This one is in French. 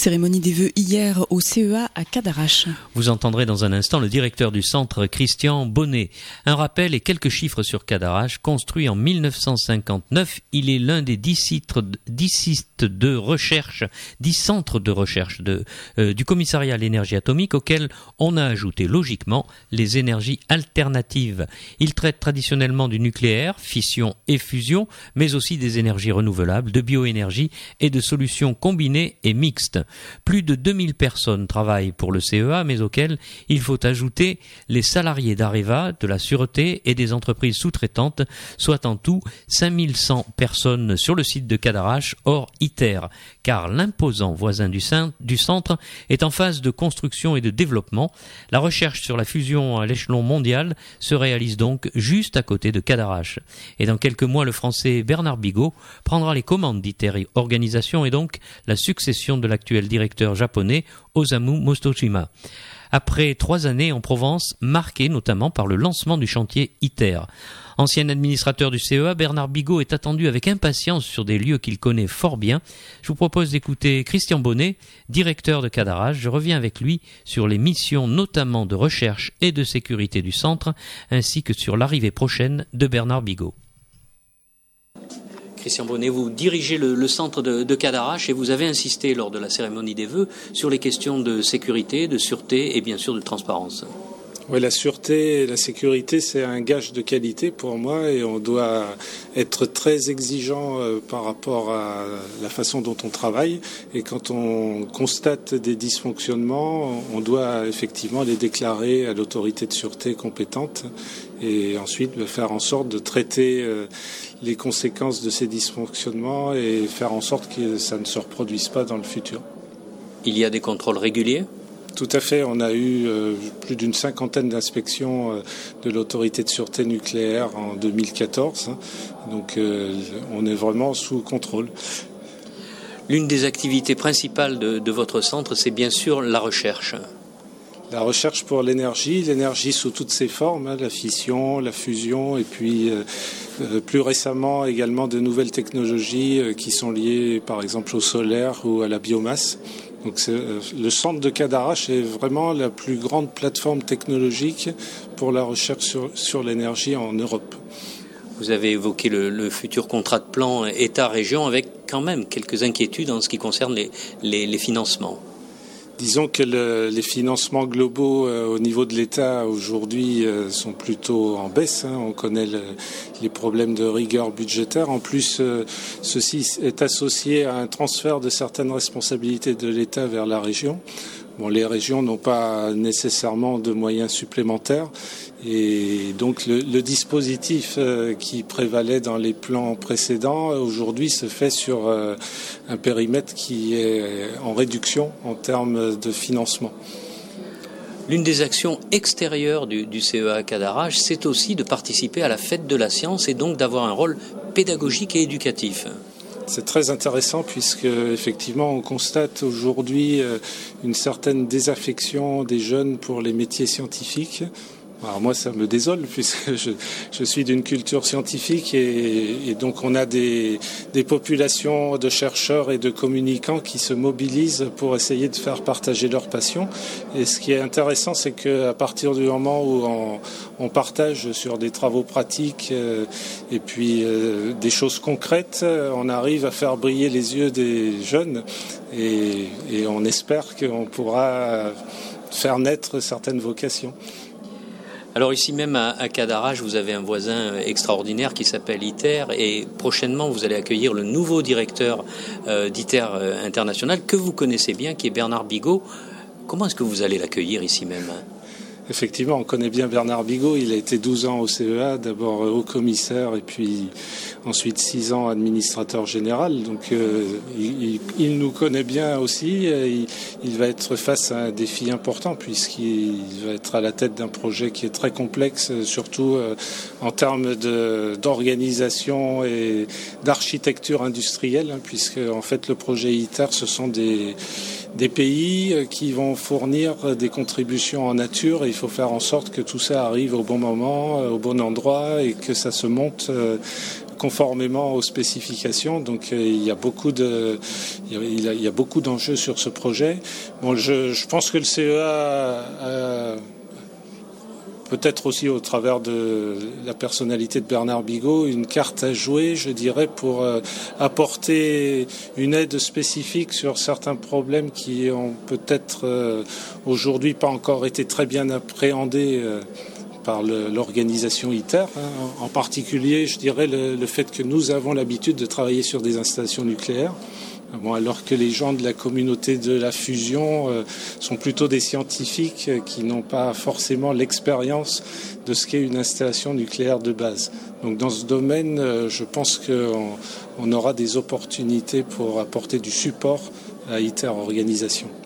Cérémonie des vœux hier au CEA à Cadarache. Vous entendrez dans un instant le directeur du centre, Christian Bonnet. Un rappel et quelques chiffres sur Cadarache. Construit en 1959, il est l'un des 10 centres de recherche du commissariat à l'énergie atomique auquel on a ajouté logiquement les énergies alternatives. Il traite traditionnellement du nucléaire, fission et fusion, mais aussi des énergies renouvelables, de bioénergie et de solutions combinées et mixtes. Plus de 2000 personnes travaillent pour le CEA, mais auxquelles il faut ajouter les salariés d'Areva, de la sûreté et des entreprises sous-traitantes, soit en tout 5100 personnes sur le site de Cadarache, hors ITER, car l'imposant voisin du centre est en phase de construction et de développement. La recherche sur la fusion à l'échelon mondial se réalise donc juste à côté de Cadarache. Et dans quelques mois, le Français Bernard Bigot prendra les commandes d'ITER Organisation et donc la succession de l'actuel directeur japonais Osamu Motoshima. Après 3 années en Provence, marquées notamment par le lancement du chantier ITER. Ancien administrateur du CEA, Bernard Bigot est attendu avec impatience sur des lieux qu'il connaît fort bien. Je vous propose d'écouter Christian Bonnet, directeur de Cadarache. Je reviens avec lui sur les missions notamment de recherche et de sécurité du centre, ainsi que sur l'arrivée prochaine de Bernard Bigot. Christian Bonnet, vous dirigez le centre de Cadarache et vous avez insisté lors de la cérémonie des vœux sur les questions de sécurité, de sûreté et bien sûr de transparence. Oui, la sûreté et la sécurité, c'est un gage de qualité pour moi et on doit être très exigeant par rapport à la façon dont on travaille. Et quand on constate des dysfonctionnements, on doit effectivement les déclarer à l'autorité de sûreté compétente et ensuite faire en sorte de traiter les conséquences de ces dysfonctionnements et faire en sorte que ça ne se reproduise pas dans le futur. Il y a des contrôles réguliers ? Tout à fait, on a eu plus d'une 50aine d'inspections de l'autorité de sûreté nucléaire en 2014, donc on est vraiment sous contrôle. L'une des activités principales de votre centre, c'est bien sûr la recherche. La recherche pour l'énergie sous toutes ses formes, la fission, la fusion et puis plus récemment également de nouvelles technologies qui sont liées par exemple au solaire ou à la biomasse. Donc le centre de Cadarache est vraiment la plus grande plateforme technologique pour la recherche sur l'énergie en Europe. Vous avez évoqué le futur contrat de plan État-région avec quand même quelques inquiétudes en ce qui concerne les financements. Disons que les financements globaux au niveau de l'État aujourd'hui sont plutôt en baisse. On connaît les problèmes de rigueur budgétaire. En plus, ceci est associé à un transfert de certaines responsabilités de l'État vers la région. Bon, les régions n'ont pas nécessairement de moyens supplémentaires et donc le dispositif qui prévalait dans les plans précédents aujourd'hui se fait sur un périmètre qui est en réduction en termes de financement. L'une des actions extérieures du CEA à Cadarache, c'est aussi de participer à la fête de la science et donc d'avoir un rôle pédagogique et éducatif. C'est très intéressant puisque effectivement on constate aujourd'hui une certaine désaffection des jeunes pour les métiers scientifiques. Alors moi ça me désole puisque je suis d'une culture scientifique et donc on a des populations de chercheurs et de communicants qui se mobilisent pour essayer de faire partager leur passion. Et ce qui est intéressant c'est qu'à partir du moment où on partage sur des travaux pratiques et puis des choses concrètes, on arrive à faire briller les yeux des jeunes et on espère qu'on pourra faire naître certaines vocations. Alors ici même à Cadarache, vous avez un voisin extraordinaire qui s'appelle ITER et prochainement vous allez accueillir le nouveau directeur d'ITER International que vous connaissez bien, qui est Bernard Bigot. Comment est-ce que vous allez l'accueillir ici même ? Effectivement, on connaît bien Bernard Bigot. Il a été 12 ans au CEA, d'abord haut commissaire et puis ensuite 6 ans administrateur général. Donc il nous connaît bien aussi. Il va être face à un défi important puisqu'il va être à la tête d'un projet qui est très complexe, surtout en termes d'organisation et d'architecture industrielle, puisque en fait le projet ITER, ce sont des pays qui vont fournir des contributions en nature et il faut faire en sorte que tout ça arrive au bon moment, au bon endroit et que ça se monte conformément aux spécifications. Donc il y a beaucoup d'enjeux sur ce projet. Bon, je pense que le CEA peut-être aussi au travers de la personnalité de Bernard Bigot, une carte à jouer, je dirais, pour apporter une aide spécifique sur certains problèmes qui ont peut-être aujourd'hui pas encore été très bien appréhendés par l'organisation ITER. En particulier, je dirais, le fait que nous avons l'habitude de travailler sur des installations nucléaires. Bon, alors que les gens de la communauté de la fusion sont plutôt des scientifiques qui n'ont pas forcément l'expérience de ce qu'est une installation nucléaire de base. Donc dans ce domaine, je pense qu'on aura des opportunités pour apporter du support à ITER Organisation.